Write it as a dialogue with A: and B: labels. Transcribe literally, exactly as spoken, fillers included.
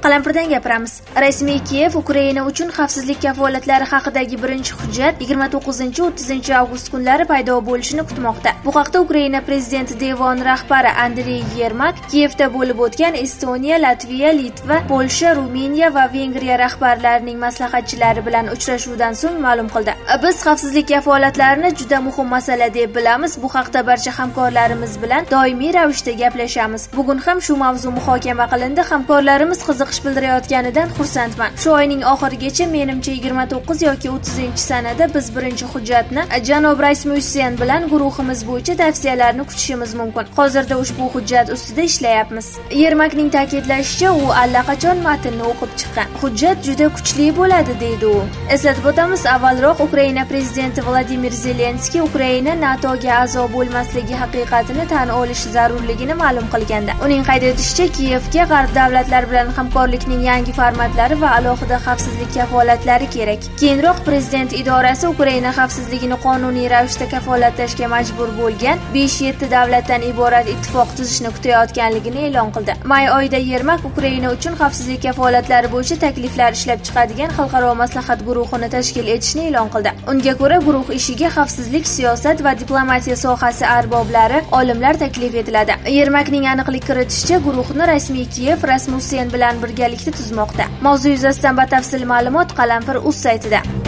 A: Qalampirdan gapiramiz. Rasmiy Kiyev Ukraina uchun xavfsizlik kafolatlari haqidagi birinchi hujjat yigirma to'qqizinchi o'ttizinchi avgust kunlari paydo bo'lishini kutmoqda. Bu haqda Ukraina prezidenti devoni rahbari Andrey Yermak Kiyevda bo'lib o'tgan Estoniya, Latviya, Litva, Polsha, Ruminiya va Vengriya rahbarlarining maslahatchilari bilan uchrashuvdan so'ng ma'lum qildi. Biz xavfsizlik kafolatlarini juda muhim masala deb bilamiz. Bu haqda barcha hamkorlarimiz bilan doimiy ravishda gaplashamiz. Bugun ham shu mavzu muhokama qilindi. Hamkorlarimiz qiziqish bildirayotganidan xursandman. Shu oyning oxirigacha menimcha yigirma to'qqiz yoki o'ttizinchi sanada biz birinchi hujjatni janob Rasmussen bilan guruhimiz bo'yicha tavsiyalarni kutishimiz mumkin. Hozirda ushbu hujjat ustida ishlayapmiz. Yermakning ta'kidlashicha, u allaqachon matnni o'qib chiqqan. Hujjat juda kuchli bo'ladi deydi u. Eslatib o'tamiz, avvalroq Ukraina prezidenti Vladimir Zelenskiy Ukraina NATOga a'zo bo'lmasligi haqiqatini tan olishi zarurligini ma'lum qilgandi. Uning qayd etishicha, Kiyevga g'arb davlatlari bilan hamkorlikning yangi formatlari va alohida xavfsizlik kafolatlari kerak. Keyinroq prezident idorasi Ukraina xavfsizligini qonuniy ravishda kafolatlashga majbur bo'lgan besh yetti davlatdan iborat ittifoq tuzishni kutayotganligini e'lon qildi. May oyida Yermak Ukraina uchun xavfsizlik kafolatlari bo'yicha takliflar ishlab chiqadigan xalqaro maslahat guruhini tashkil etishni e'lon qildi. Unga ko'ra, guruh ishiga xavfsizlik, siyosat va diplomatiya sohasi arboblari, olimlar taklif etiladi. Yermakning aniqlik kiritishicha, guruhni rasmiy Kiyev Rasmussen bilan birgalikda tuzmoqda. Mavzu yuzasidan batafsil ma'lumot Qalampir.uz saytida.